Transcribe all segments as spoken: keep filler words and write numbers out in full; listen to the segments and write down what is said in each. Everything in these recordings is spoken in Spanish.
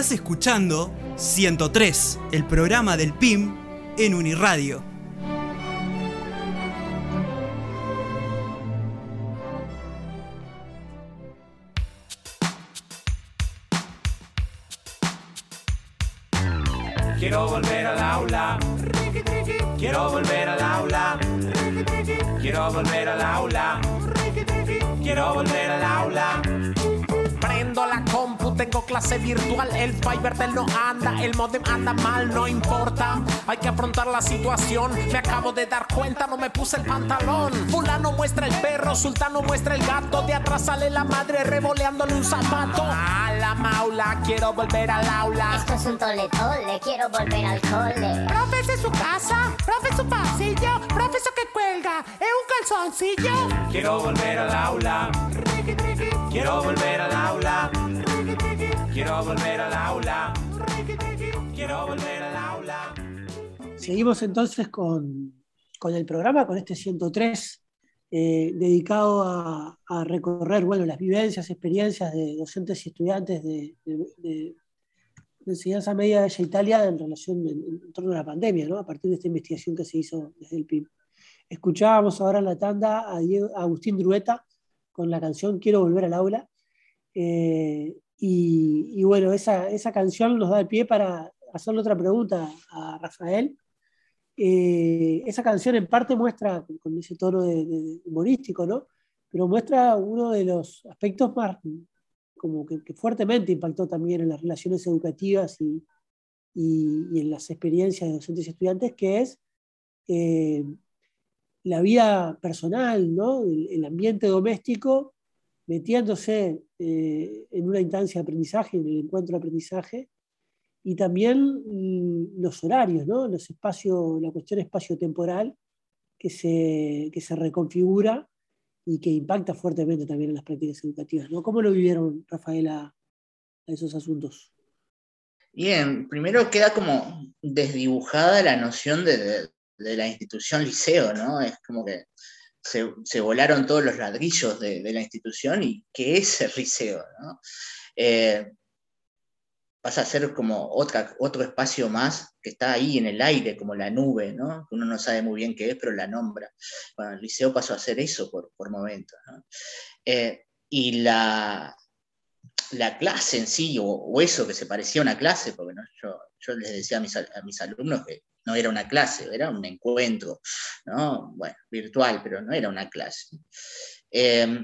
Estás escuchando ciento tres, el programa del P I M en Uniradio. Quiero volver al aula. Quiero volver al aula. Quiero volver al aula. Quiero volver al aula. Prendo la compu, tengo clase virtual. El Fivertel no anda, el modem anda mal, no importa. Hay que afrontar la situación. Me acabo de dar cuenta, no me puse el pantalón. Fulano muestra el perro, sultano muestra el gato. De atrás sale la madre revoleándole un zapato. A la maula, quiero volver al aula. Esto es un tole tole, quiero volver al cole. Profe, esa es su casa, profe, es su pasillo. Profe, eso que cuelga, es un calzoncillo. Quiero volver al aula. Quiero volver al aula. Quiero volver al aula. Quiero volver al aula. Seguimos entonces con, con el programa, con este ciento tres, eh, dedicado a, a recorrer, bueno, las vivencias, experiencias de docentes y estudiantes de, de, de, de enseñanza media de Italia en relación en, en torno a la pandemia, ¿no? A partir de esta investigación que se hizo desde el P I M. Escuchábamos ahora en la tanda a, Diego, a Agustín Drueta con la canción Quiero volver al aula. Eh, y, y bueno, esa, esa canción nos da el pie para hacerle otra pregunta a Rafael. Eh, esa canción en parte muestra, con ese tono de, de humorístico, ¿no? Pero muestra uno de los aspectos más, como que, que fuertemente impactó también en las relaciones educativas y, y, y en las experiencias de docentes y estudiantes, que es eh, la vida personal, ¿no? El, el ambiente doméstico metiéndose eh, en una instancia de aprendizaje, en el encuentro de aprendizaje, y también mm, los horarios, ¿no? Los espacios, la cuestión espacio-temporal que se, que se reconfigura y que impacta fuertemente también en las prácticas educativas, ¿no? ¿Cómo lo vivieron, Rafaela, a esos asuntos? Bien, primero queda como desdibujada la noción de, de, de la institución liceo, ¿no? Es como que se, se volaron todos los ladrillos de, de la institución y ¿qué es el liceo, ¿no? Eh, pasa a ser como otra, otro espacio más que está ahí en el aire, como la nube, ¿no? Uno no sabe muy bien qué es, pero la nombra. Bueno, el liceo pasó a ser eso por, por momentos, ¿no? Eh, y la, la clase en sí, o, o eso que se parecía a una clase, porque ¿no? yo, yo les decía a mis, a mis alumnos que no era una clase, era un encuentro, ¿no? Bueno, virtual, pero no era una clase. Eh,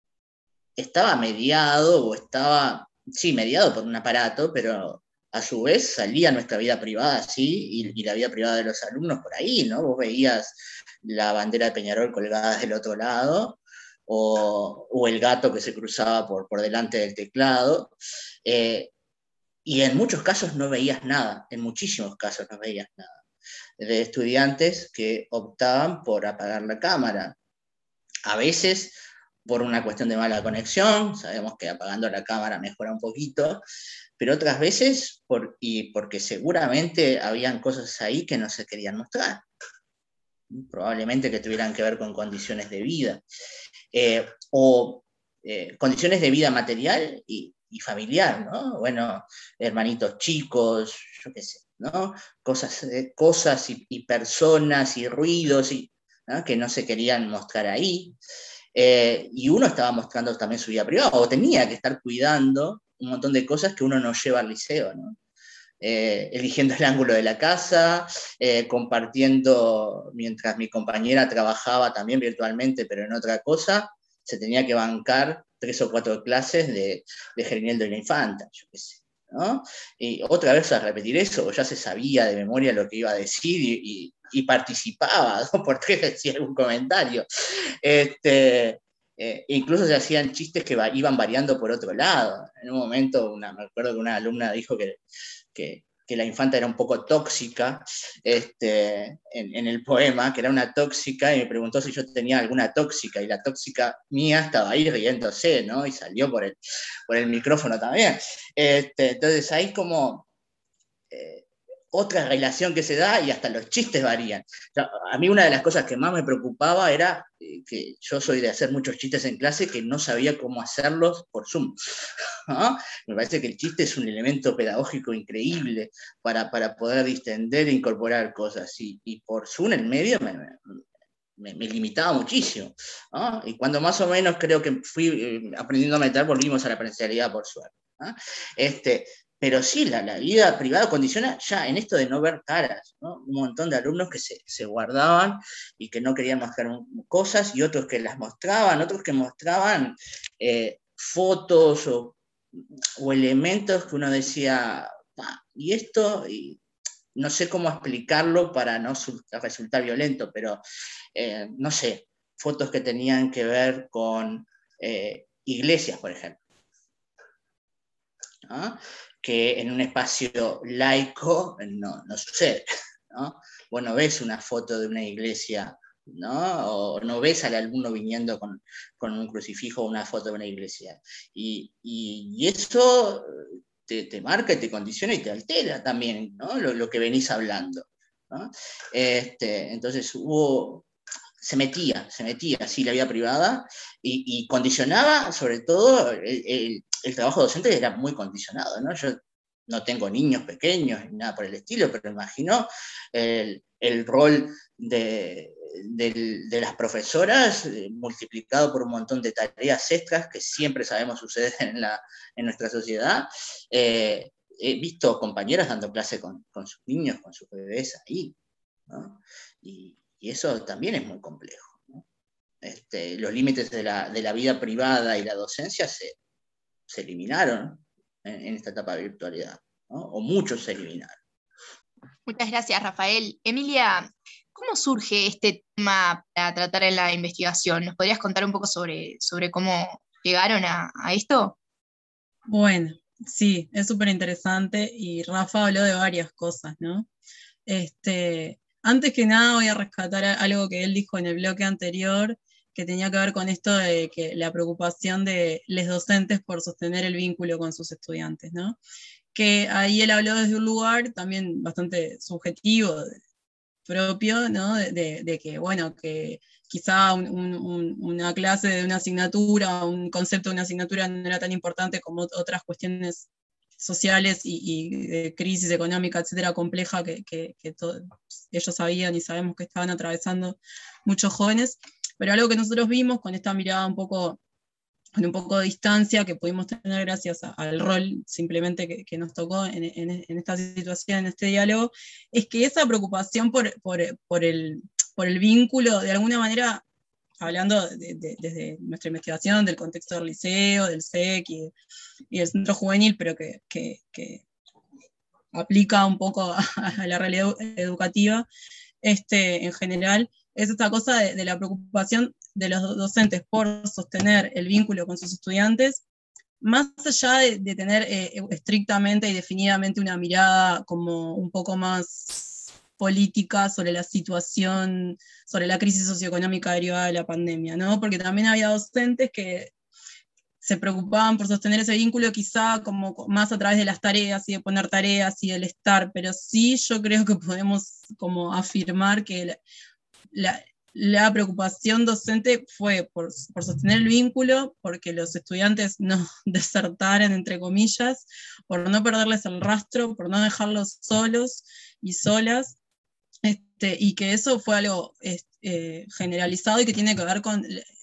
estaba mediado, o estaba, sí, mediado por un aparato, pero a su vez salía nuestra vida privada, sí, y, y la vida privada de los alumnos por ahí, ¿no? Vos veías la bandera de Peñarol colgada del otro lado, o, o el gato que se cruzaba por, por delante del teclado, eh, y en muchos casos no veías nada, en muchísimos casos no veías nada, de estudiantes que optaban por apagar la cámara. A veces por una cuestión de mala conexión, sabemos que apagando la cámara mejora un poquito, pero otras veces por, y porque seguramente habían cosas ahí que no se querían mostrar, probablemente que tuvieran que ver con condiciones de vida, eh, o eh, condiciones de vida material y, y familiar, ¿no? Bueno, hermanitos chicos, yo qué sé, ¿no? Cosas, eh, cosas y, y personas y ruidos y, ¿no? que no se querían mostrar ahí. Eh, y uno estaba mostrando también su vida privada, o tenía que estar cuidando un montón de cosas que uno no lleva al liceo, ¿no? Eh, eligiendo el ángulo de la casa, eh, compartiendo, mientras mi compañera trabajaba también virtualmente, pero en otra cosa, se tenía que bancar tres o cuatro clases de, de Germinal de la Infanta, yo qué sé, ¿no? Y otra vez a repetir eso, ya se sabía de memoria lo que iba a decir y, y, y participaba, dos por tres decía algún comentario. Este, eh, incluso se hacían chistes que va, iban variando por otro lado. En un momento, una, me acuerdo que una alumna dijo que, que, que la infanta era un poco tóxica este, en, en el poema, que era una tóxica, y me preguntó si yo tenía alguna tóxica, y la tóxica mía estaba ahí riéndose, ¿no? Y salió por el, por el micrófono también. Este, entonces ahí como... Eh, otra relación que se da y hasta los chistes varían. O sea, a mí una de las cosas que más me preocupaba era que yo soy de hacer muchos chistes en clase que no sabía cómo hacerlos por Zoom. ¿No? Me parece que el chiste es un elemento pedagógico increíble para, para poder distender e incorporar cosas. Y, y por Zoom en medio me, me, me limitaba muchísimo. ¿No? Y cuando más o menos creo que fui eh, aprendiendo a meter, volvimos a la presencialidad por suerte. ¿No? Este, Pero sí, la, la vida privada condiciona ya en esto de no ver caras, ¿no? Un montón de alumnos que se, se guardaban y que no querían mostrar cosas, y otros que las mostraban, otros que mostraban eh, fotos o, o elementos que uno decía, ah, y esto, y no sé cómo explicarlo para no resultar violento, pero eh, no sé, fotos que tenían que ver con eh, iglesias, por ejemplo. ¿No? Que en un espacio laico no, no sucede, ¿no? Vos no ves una foto de una iglesia, ¿no? O no ves al alumno viniendo con, con un crucifijo o una foto de una iglesia. Y, y, y eso te, te marca y te condiciona y te altera también, ¿no? Lo, lo que venís hablando, ¿no? Este, entonces hubo... se metía, se metía así la vida privada y, y condicionaba, sobre todo, el, el, el trabajo docente era muy condicionado, ¿no? Yo no tengo niños pequeños ni nada por el estilo, pero imagino el, el rol de, de, de las profesoras eh, multiplicado por un montón de tareas extras que siempre sabemos suceden en, la, en nuestra sociedad. Eh, he visto compañeras dando clase con, con sus niños, con sus bebés ahí, ¿no? Y, Y eso también es muy complejo, ¿no? Este, los límites de la, de la vida privada y la docencia se, se eliminaron en, en esta etapa de virtualidad, ¿no? O muchos se eliminaron. Muchas gracias, Rafael. Emilia, ¿cómo surge este tema para tratar en la investigación? ¿Nos podrías contar un poco sobre, sobre cómo llegaron a, a esto? Bueno, sí, es súper interesante y Rafa habló de varias cosas, ¿no? Este... Antes que nada voy a rescatar algo que él dijo en el bloque anterior, que tenía que ver con esto de que la preocupación de los docentes por sostener el vínculo con sus estudiantes, ¿no? Que ahí él habló desde un lugar también bastante subjetivo, propio, ¿no? De, de, de que, bueno, que quizá un, un, una clase de una asignatura, un concepto de una asignatura no era tan importante como otras cuestiones sociales y, y de crisis económica, etcétera, compleja que, que, que todo, ellos sabían y sabemos que estaban atravesando muchos jóvenes, pero algo que nosotros vimos con esta mirada un poco, con un poco de distancia que pudimos tener gracias a, al rol simplemente que, que nos tocó en, en, en esta situación, en este diálogo, es que esa preocupación por, por, por, el, por el vínculo, de alguna manera, hablando de, de, desde nuestra investigación, del contexto del liceo, del S E C y, y del centro juvenil, pero que, que, que aplica un poco a, a la realidad educativa este, en general, es esta cosa de, de la preocupación de los docentes por sostener el vínculo con sus estudiantes, más allá de, de tener eh, estrictamente y definidamente una mirada como un poco más política sobre la situación, sobre la crisis socioeconómica derivada de la pandemia, ¿no? Porque también había docentes que se preocupaban por sostener ese vínculo quizá como más a través de las tareas y de poner tareas y del estar, pero sí yo creo que podemos como afirmar que la, la, la preocupación docente fue por, por sostener el vínculo, porque los estudiantes no desertaran, entre comillas, por no perderles el rastro, por no dejarlos solos y solas, Este, y que eso fue algo eh, generalizado y que tiene que ver con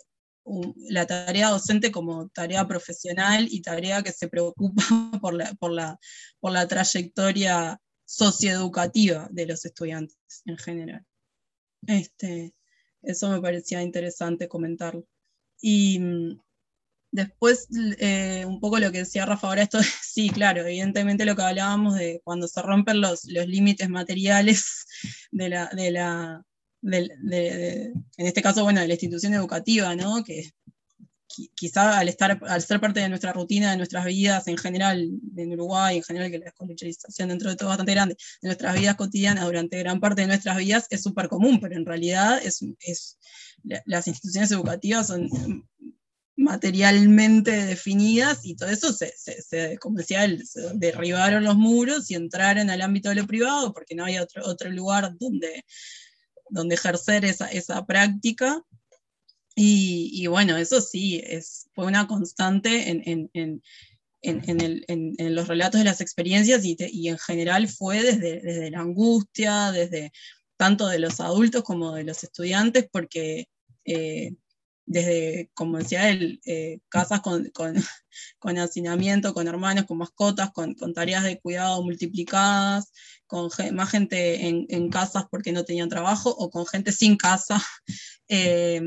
la tarea docente como tarea profesional y tarea que se preocupa por la, por la, por la trayectoria socioeducativa de los estudiantes en general. Este, eso me parecía interesante comentarlo. Y después, eh, un poco lo que decía Rafa ahora, esto, sí, claro, evidentemente lo que hablábamos de cuando se rompen los, los límites materiales de la, de la de, de, de, en este caso, bueno, de la institución educativa, ¿no? Que quizá al, estar, al ser parte de nuestra rutina, de nuestras vidas en general, en Uruguay, en general, que la descolonización dentro de todo es bastante grande, de nuestras vidas cotidianas, durante gran parte de nuestras vidas, es súper común, pero en realidad es, es, las instituciones educativas son materialmente definidas, y todo eso, se, se, se, como decía él, se derribaron los muros y entraron al ámbito de lo privado, porque no había otro, otro lugar donde, donde ejercer esa, esa práctica. Y, y bueno, eso sí, es, fue una constante en, en, en, en, en, el, en, en los relatos de las experiencias, y, te, y en general fue desde, desde la angustia, desde tanto de los adultos como de los estudiantes, porque eh, desde, como decía él, eh, casas con, con, con hacinamiento, con hermanos, con mascotas, con, con tareas de cuidado multiplicadas, con ge más gente en, en casas porque no tenían trabajo, o con gente sin casa. Eh,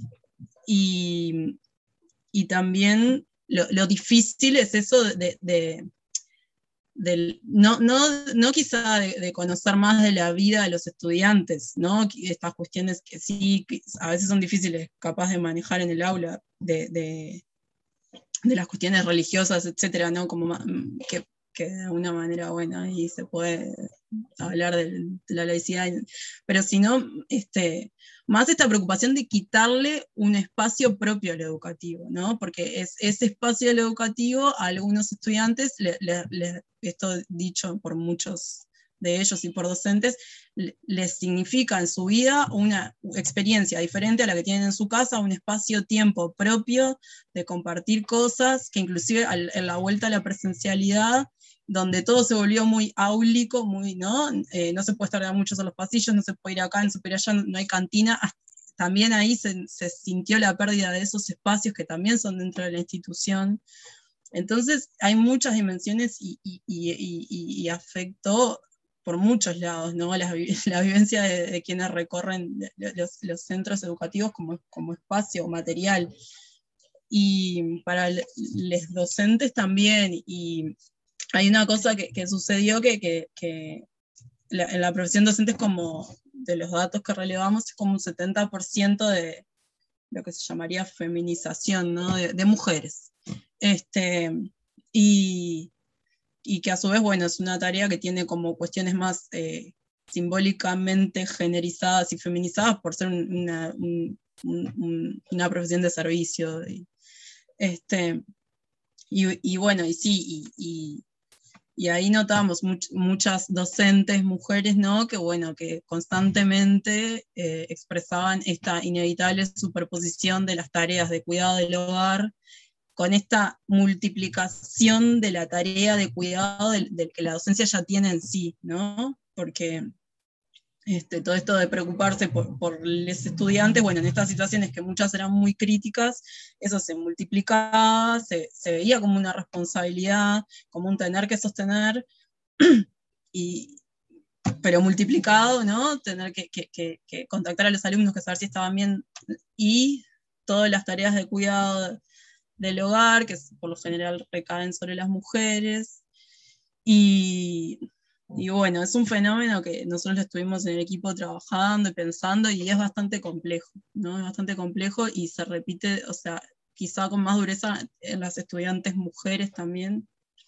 y, y también lo, lo difícil es eso de, de, del, no, no, no quizá de, de conocer más de la vida de los estudiantes, ¿no? Estas cuestiones que sí, que a veces son difíciles capaz de manejar en el aula, de, de, de las cuestiones religiosas, etcétera, ¿no? Como que, que de alguna manera, bueno, ahí se puede hablar de, de la laicidad, pero si no, este, más esta preocupación de quitarle un espacio propio al educativo, ¿no? Porque es, ese espacio del educativo a algunos estudiantes, le, le, le, esto dicho por muchos de ellos y por docentes, le, les significa en su vida una experiencia diferente a la que tienen en su casa, un espacio-tiempo propio de compartir cosas, que inclusive al, en la vuelta a la presencialidad, donde todo se volvió muy áulico, muy, ¿no? Eh, no se puede estar muchos en los pasillos, no se puede ir acá, no se puede ir allá, no hay cantina. También ahí se, se sintió la pérdida de esos espacios que también son dentro de la institución. Entonces hay muchas dimensiones y, y, y, y, y afectó por muchos lados, ¿no? La, la vivencia de, de quienes recorren los, los centros educativos como, como espacio material. Y para los docentes también, y hay una cosa que, que sucedió que, que, que la, en la profesión docente es como, de los datos que relevamos, es como un setenta por ciento de lo que se llamaría feminización, ¿no? de, de mujeres. Este, y, y que a su vez, bueno, es una tarea que tiene como cuestiones más eh, simbólicamente generizadas y feminizadas por ser una, un, un, una profesión de servicio. Y, este, y, y bueno, y sí, y, y Y ahí notamos much, muchas docentes mujeres, ¿no? Que, bueno, que constantemente eh, expresaban esta inevitable superposición de las tareas de cuidado del hogar con esta multiplicación de la tarea de cuidado del, del que la docencia ya tiene en sí, ¿no? Porque este, todo esto de preocuparse por, por los estudiantes, bueno, en estas situaciones que muchas eran muy críticas, eso se multiplicaba, se, se veía como una responsabilidad, como un tener que sostener, y, pero multiplicado, ¿no? Tener que, que, que, que contactar a los alumnos, que saber si estaban bien, y todas las tareas de cuidado del hogar, que por lo general recaen sobre las mujeres, y... Y bueno, es un fenómeno que nosotros estuvimos en el equipo trabajando y pensando, y es bastante complejo, ¿no? Es bastante complejo y se repite, o sea, quizá con más dureza en las estudiantes mujeres también,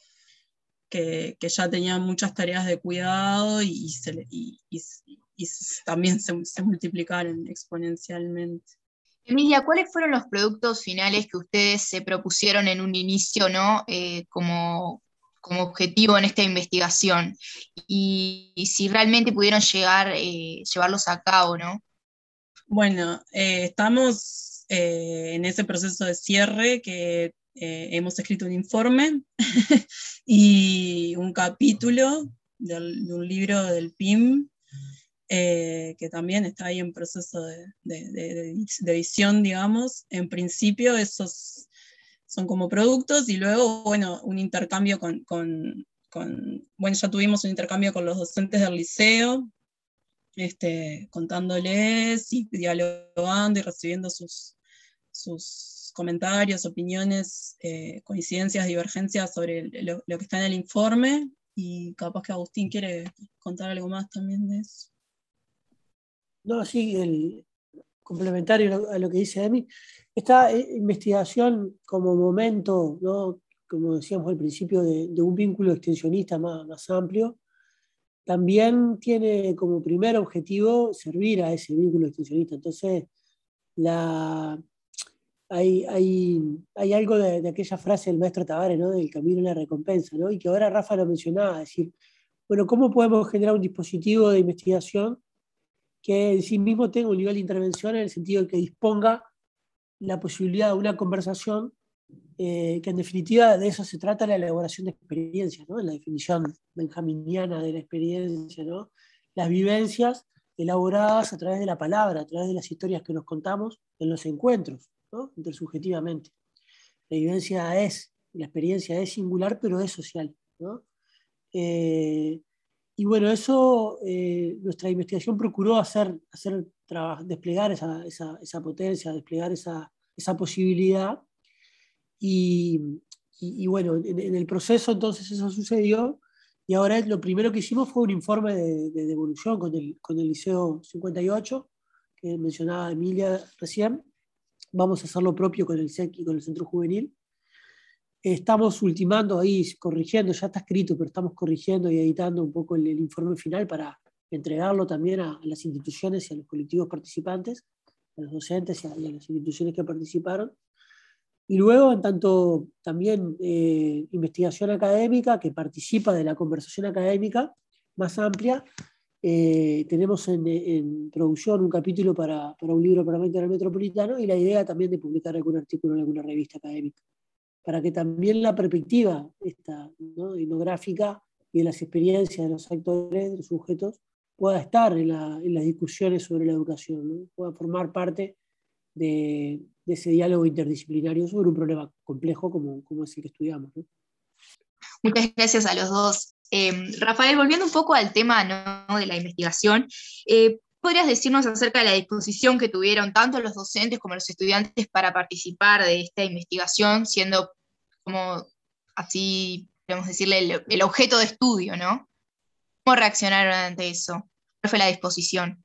que, que ya tenían muchas tareas de cuidado y, y, se, y, y, y también se, se multiplicaron exponencialmente. Emilia, ¿cuáles fueron los productos finales que ustedes se propusieron en un inicio, ¿no? Eh, como... como objetivo en esta investigación, y, y si realmente pudieron llegar, eh, llevarlos a cabo, ¿no? Bueno, eh, estamos eh, en ese proceso de cierre, que eh, hemos escrito un informe y un capítulo del, de un libro del P I M, eh, que también está ahí en proceso de, de, de, de edición, digamos. En principio esos son como productos, y luego, bueno, un intercambio con, con, con, bueno, ya tuvimos un intercambio con los docentes del liceo, este, contándoles y dialogando y recibiendo sus, sus comentarios, opiniones, eh, coincidencias, divergencias sobre lo, lo que está en el informe, y capaz que Agustín quiere contar algo más también de eso. No, sí, el complementario a lo que dice Emi, esta investigación como momento, ¿no? Como decíamos al principio, de, de un vínculo extensionista más, más amplio, también tiene como primer objetivo servir a ese vínculo extensionista. Entonces, la, hay, hay, hay algo de, de aquella frase del maestro Tabárez, ¿no? Del camino a la recompensa, ¿no? Y que ahora Rafa lo mencionaba, es decir, bueno, ¿cómo podemos generar un dispositivo de investigación que en sí mismo tenga un nivel de intervención en el sentido de que disponga la posibilidad de una conversación, eh, que en definitiva de eso se trata la elaboración de experiencias, ¿no? La definición benjaminiana de la experiencia, ¿no? Las vivencias elaboradas a través de la palabra, a través de las historias que nos contamos en los encuentros, ¿no? Intersubjetivamente. La vivencia es, la experiencia es singular, pero es social, ¿no? Eh, y bueno, eso, eh, nuestra investigación procuró hacer, hacer desplegar esa, esa, esa potencia, desplegar esa, esa posibilidad. Y, y, y bueno, en, en el proceso entonces eso sucedió, y ahora lo primero que hicimos fue un informe de, de devolución con el, con el Liceo cincuenta y ocho, que mencionaba Emilia recién. Vamos a hacer lo propio con el C E C y con el Centro Juvenil. Estamos ultimando ahí, corrigiendo, ya está escrito, pero estamos corrigiendo y editando un poco el, el informe final para entregarlo también a, a las instituciones y a los colectivos participantes, a los docentes y a, y a las instituciones que participaron. Y luego, en tanto también eh, investigación académica que participa de la conversación académica más amplia, eh, tenemos en, en producción un capítulo para, para un libro para el Metropolitano, y la idea también de publicar algún artículo en alguna revista académica, para que también la perspectiva esta, ¿no?, etnográfica y de las experiencias de los actores, de los sujetos, pueda estar en, la, en las discusiones sobre la educación, ¿no? Pueda formar parte de, de ese diálogo interdisciplinario sobre un problema complejo como, como es el que estudiamos, ¿no? Muchas gracias a los dos. Eh, Rafael, volviendo un poco al tema, ¿no?, de la investigación, eh, ¿podrías decirnos acerca de la disposición que tuvieron tanto los docentes como los estudiantes para participar de esta investigación, siendo como así, podemos decirle, el, el objeto de estudio, ¿no? ¿Cómo reaccionaron ante eso? ¿Cuál fue la disposición?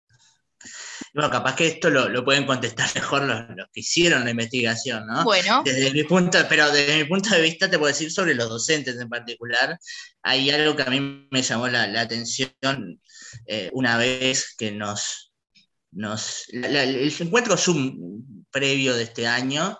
Bueno, capaz que esto lo, lo pueden contestar mejor los, los que hicieron la investigación, ¿no? Bueno. Desde mi punto, pero desde mi punto de vista te puedo decir sobre los docentes en particular. Hay algo que a mí me llamó la, la atención eh, una vez que nos... nos la, la, el encuentro Zoom previo de este año,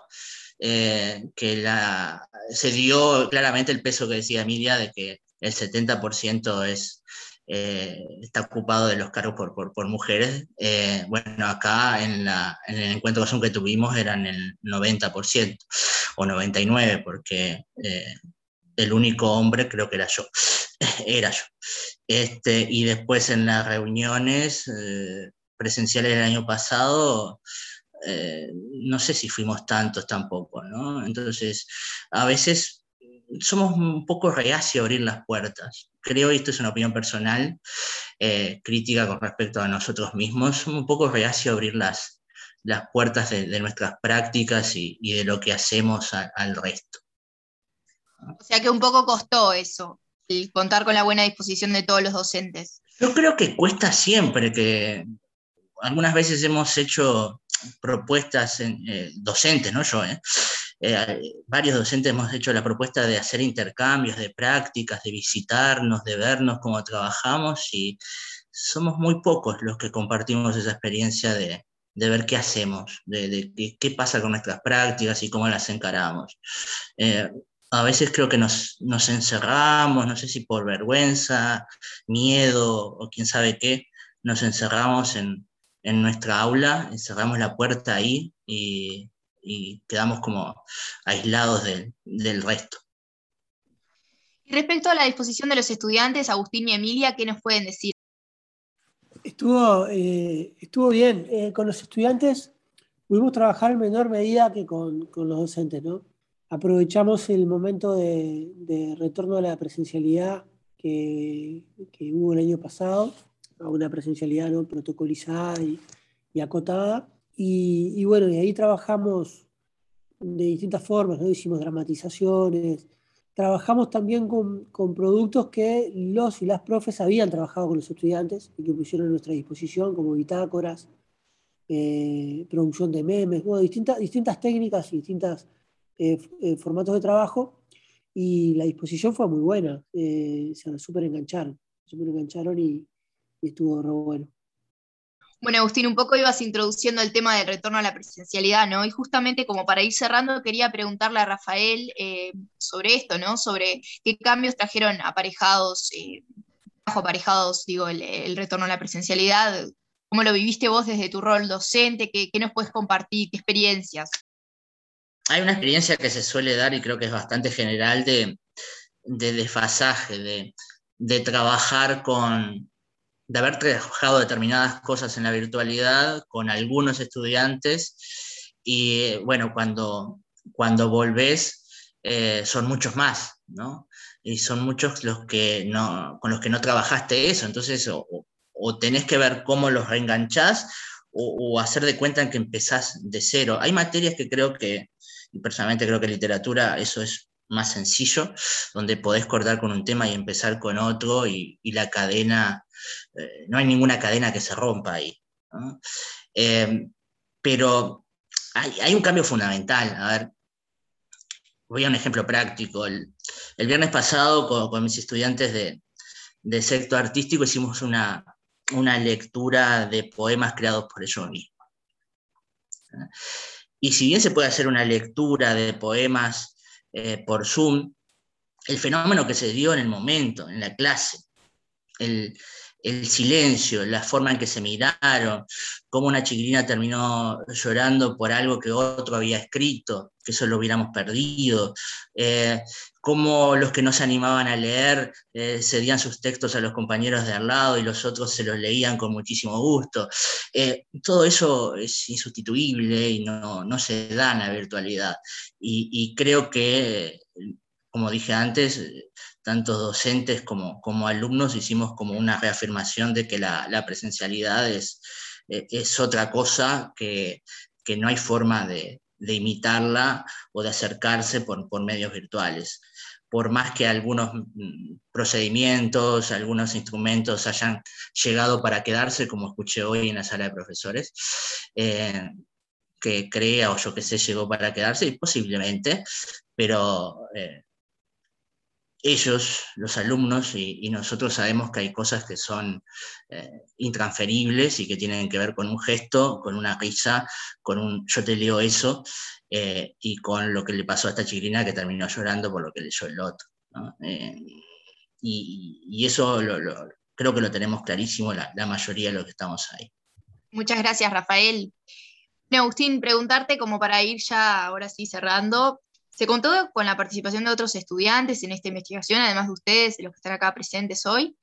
eh, que la, se dio claramente el peso que decía Emilia de que el setenta por ciento es... Eh, está ocupado de los cargos por, por, por mujeres. Eh, bueno, acá en, la, en el encuentro que tuvimos eran el noventa por ciento o noventa y nueve por ciento, porque eh, el único hombre creo que era yo, era yo. Este, y después en las reuniones eh, presenciales del año pasado, eh, no sé si fuimos tantos tampoco, ¿no? Entonces, a veces somos un poco reacios a abrir las puertas. Creo, y esto es una opinión personal, eh, crítica con respecto a nosotros mismos, somos un poco reacios a abrir las, las puertas de, de nuestras prácticas y, y de lo que hacemos a, al resto. O sea que un poco costó eso, el contar con la buena disposición de todos los docentes. Yo creo que cuesta siempre, que algunas veces hemos hecho propuestas en, eh, docentes, no yo, eh, Eh, varios docentes hemos hecho la propuesta de hacer intercambios de prácticas, de visitarnos, de vernos cómo trabajamos, y somos muy pocos los que compartimos esa experiencia de, de ver qué hacemos, de, de, de qué pasa con nuestras prácticas y cómo las encaramos. Eh, a veces creo que nos, nos encerramos, no sé si por vergüenza, miedo o quién sabe qué, nos encerramos en, en nuestra aula, encerramos la puerta ahí y... y quedamos como aislados de, del resto. Y respecto a la disposición de los estudiantes, Agustín y Emilia, ¿qué nos pueden decir? Estuvo, eh, estuvo bien. Eh, con los estudiantes pudimos trabajar en menor medida que con, con los docentes, ¿no? Aprovechamos el momento de, de retorno a la presencialidad que, que hubo el año pasado, a una presencialidad, ¿no?, protocolizada y, y acotada. Y, y bueno, y ahí trabajamos de distintas formas, ¿no? Hicimos dramatizaciones, trabajamos también con, con productos que los y las profes habían trabajado con los estudiantes y que pusieron a nuestra disposición, como bitácoras, eh, producción de memes, bueno, distintas, distintas técnicas y distintos eh, eh, formatos de trabajo, y la disposición fue muy buena, eh, se súper engancharon, súper engancharon y, y estuvo re bueno. Bueno, Agustín, un poco ibas introduciendo el tema del retorno a la presencialidad, ¿no? Y justamente como para ir cerrando, quería preguntarle a Rafael eh, sobre esto, ¿no? Sobre qué cambios trajeron aparejados, eh, bajo aparejados, digo, el, el retorno a la presencialidad. ¿Cómo lo viviste vos desde tu rol docente? ¿Qué, qué nos puedes compartir? ¿Qué experiencias? Hay una experiencia que se suele dar y creo que es bastante general de, de desfasaje, de, de trabajar con, de haber trabajado determinadas cosas en la virtualidad con algunos estudiantes y bueno, cuando, cuando volvés eh, son muchos más, ¿no? Y son muchos los que no, con los que no trabajaste eso, entonces o, o tenés que ver cómo los reenganchás o, o hacer de cuenta que empezás de cero. Hay materias que creo que, y personalmente creo que literatura eso es más sencillo, donde podés cortar con un tema y empezar con otro y, y la cadena, eh, no hay ninguna cadena que se rompa ahí, ¿no? Eh, pero hay, hay un cambio fundamental. A ver, voy a un ejemplo práctico. El, el viernes pasado con, con mis estudiantes de, de sexto artístico hicimos una, una lectura de poemas creados por ellos mismos. Y si bien se puede hacer una lectura de poemas eh, por Zoom, el fenómeno que se dio en el momento, en la clase, el, el silencio, la forma en que se miraron, cómo una chiquilina terminó llorando por algo que otro había escrito, que eso lo hubiéramos perdido, eh, cómo los que no se animaban a leer eh, cedían sus textos a los compañeros de al lado y los otros se los leían con muchísimo gusto. Eh, todo eso es insustituible y no, no se da en la virtualidad. Y, y creo que, como dije antes, tanto docentes como, como alumnos hicimos como una reafirmación de que la, la presencialidad es, es otra cosa, que, que no hay forma de, de imitarla o de acercarse por, por medios virtuales. Por más que algunos procedimientos, algunos instrumentos hayan llegado para quedarse, como escuché hoy en la sala de profesores, eh, que crea o yo que sé llegó para quedarse, y posiblemente, pero eh, ellos, los alumnos y, y nosotros sabemos que hay cosas que son eh, intransferibles y que tienen que ver con un gesto, con una risa, con un yo te leo eso, eh, y con lo que le pasó a esta chiquilina que terminó llorando por lo que leyó el otro, ¿no? Eh, y, y eso lo, lo, creo que lo tenemos clarísimo la, la mayoría de los que estamos ahí. Muchas gracias, Rafael. Bueno, Agustín, preguntarte como para ir ya ahora sí cerrando. ¿Se contó con la participación de otros estudiantes en esta investigación, además de ustedes, de los que están acá presentes hoy?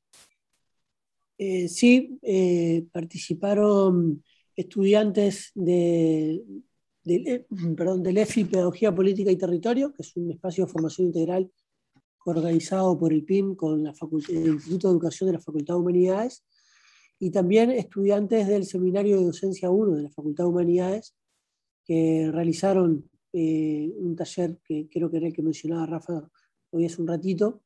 Eh, sí, eh, participaron estudiantes de, de, perdón, del E F I Pedagogía Política y Territorio, que es un espacio de formación integral organizado por el P I M con la Facultad, el Instituto de Educación de la Facultad de Humanidades, y también estudiantes del Seminario de Docencia uno de la Facultad de Humanidades, que realizaron Eh, un taller que creo que era el que mencionaba Rafa hoy hace un ratito,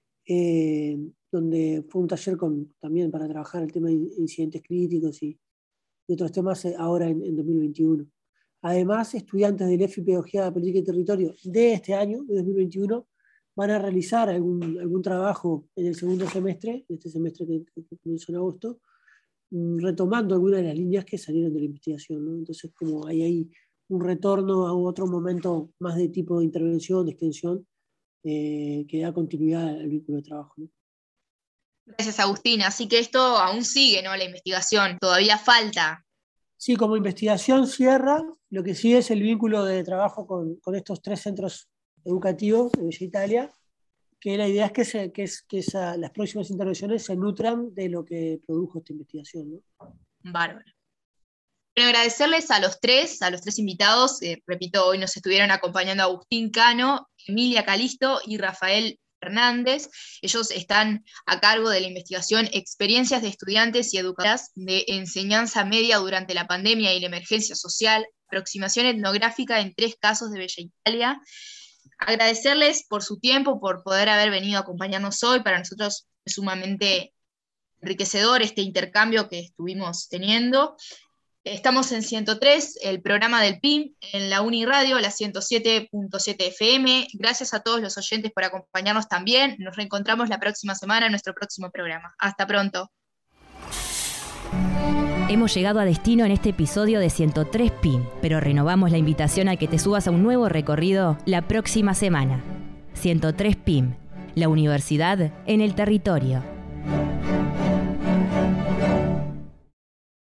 eh, donde fue un taller con, también para trabajar el tema de incidentes críticos y, y otros temas ahora en, en dos mil veintiuno. Además, estudiantes del E F I Pedagogía Política y Territorio de este año, de dos mil veintiuno, van a realizar algún, algún trabajo en el segundo semestre, este semestre que, que comenzó en agosto, retomando algunas de las líneas que salieron de la investigación, ¿no? Entonces, como hay ahí un retorno a otro momento más de tipo de intervención, de extensión, eh, que da continuidad al vínculo de trabajo, ¿no? Gracias, Agustín. Así que esto aún sigue, ¿no? La investigación, todavía falta. Sí, como investigación cierra, lo que sigue es el vínculo de trabajo con, con estos tres centros educativos de Bella Italia, que la idea es que, se, que, es, que esa, las próximas intervenciones se nutran de lo que produjo esta investigación, ¿no? Bárbaro. Bueno, agradecerles a los tres, a los tres invitados. Eh, repito, hoy nos estuvieron acompañando Agustín Cano, Emilia Calisto y Rafael Fernández. Ellos están a cargo de la investigación Experiencias de estudiantes y educadoras de enseñanza media durante la pandemia y la emergencia social, aproximación etnográfica en tres casos de Bella Italia. Agradecerles por su tiempo, por poder haber venido a acompañarnos hoy. Para nosotros es sumamente enriquecedor este intercambio que estuvimos teniendo. Estamos en ciento tres, el programa del P I M, en la Uniradio, la ciento siete punto siete F M. Gracias a todos los oyentes por acompañarnos también. Nos reencontramos la próxima semana en nuestro próximo programa. Hasta pronto. Hemos llegado a destino en este episodio de ciento tres P I M, pero renovamos la invitación a que te subas a un nuevo recorrido la próxima semana. ciento tres P I M, la universidad en el territorio.